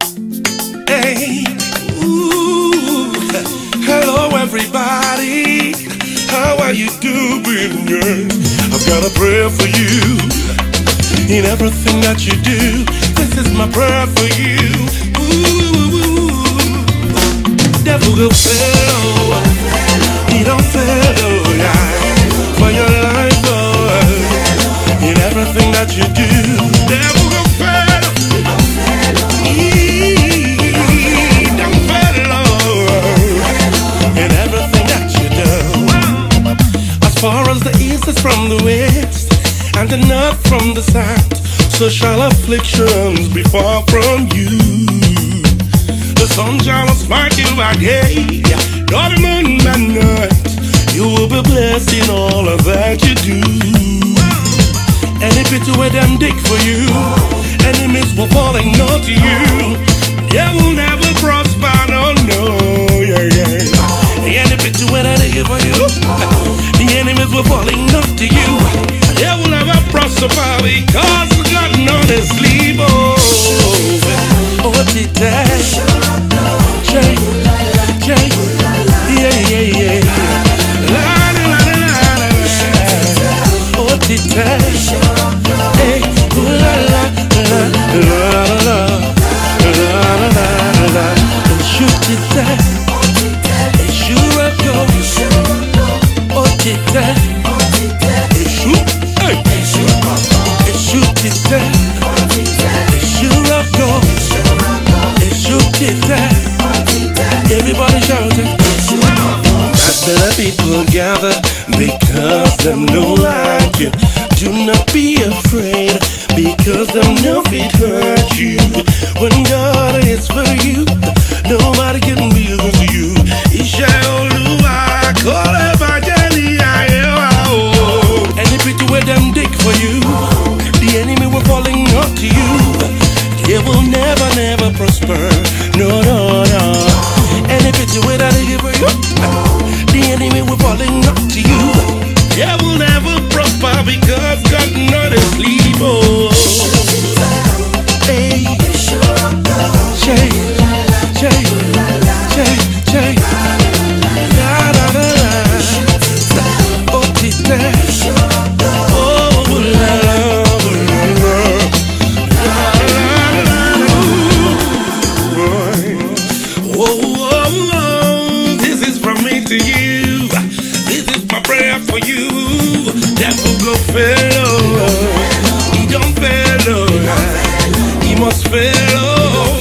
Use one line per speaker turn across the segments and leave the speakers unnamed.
Hey, ooh, hello everybody. How are you doing? Yeah. I've got a prayer for you. In everything that you do, this is my prayer for you. Ooh, devil will fail. He don't fail, yeah. For your life, oh, in everything that you do, devil will fail. As far as the east is from the west, and the north from the south, so shall afflictions be far from you. The sun shall smite you by day, nor the moon by night. You will be blessed in all of that you do. Any pit where them dig for you, enemies will fall and not to you. They will never prosper, no, no, yeah, yeah. Any pit where they dig for you, the enemies will fall and not to you. They will never prosper because God knows they sleep. Oh, did that? Jay, yeah, yeah, yeah. La la la la la la. Oh, did that? Hey, la la la la la la la la. And shoot did that? And sure I go. Oh, did that? And shoot, hey, and shoot did that? And sure I go. And shoot did that? Everybody shout it. After the people gather because them don't like you. Do not be afraid because them know it hurt you. When God is for you, nobody can be against you. Ishaoluwa kole bajeli ayo. Any pity where them dig for you, the enemy will falling up to you. They will never, never prosper. No, no, no. Any pity where that they give for you, the enemy will falling up to you. They will never prosper because God not asleep. Oh, hey, Jay, Jay, Jay, Jay, la la la la. Oh, Tita, oh, la la la. Oh, this is from me to you. This is my prayer for you. Devil go fail, oh. He don't fail, oh. He must fail, oh.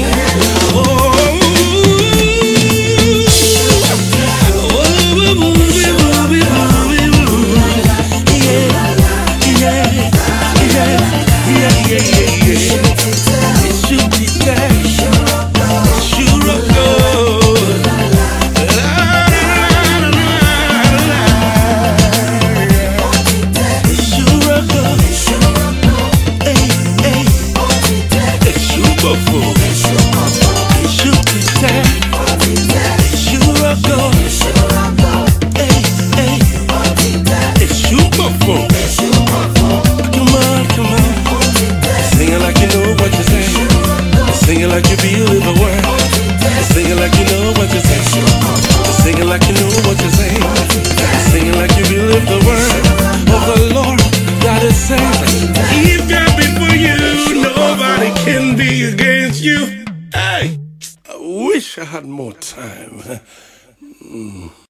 Sing it like you believe the word. Sing it like you know what you're saying. Sing it like you know what you're saying. Sing it like you believe the word of the Lord that is saying. If God be for you, nobody can be against you. Hey, I wish I had more time.